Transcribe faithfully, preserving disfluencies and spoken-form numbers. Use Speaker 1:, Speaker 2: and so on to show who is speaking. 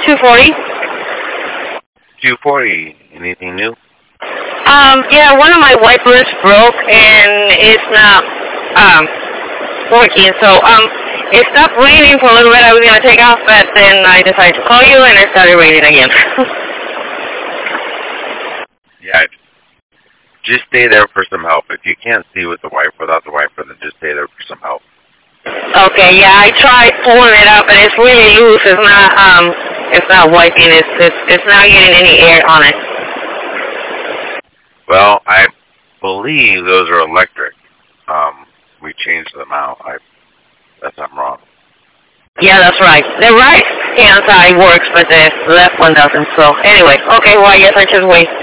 Speaker 1: two forty.
Speaker 2: two forty. Anything new?
Speaker 1: Um, yeah, one of my wipers broke and it's not um working. So um, it stopped raining for a little bit. I was gonna take off, but then I decided to call you, and it started raining again.
Speaker 2: Yeah. Just stay there for some help. If you can't see with the wiper, without the wiper, then just stay there for some help.
Speaker 1: Okay, yeah, I tried pulling it up, and it's really loose. It's not, um, it's not wiping. It's, it's, it's not getting any air on it.
Speaker 2: Well, I believe those are electric. Um, we changed them out. I, unless I'm wrong.
Speaker 1: Yeah, that's right. The right hand side works, but the left one doesn't. So anyway, okay, well, I guess I just wait.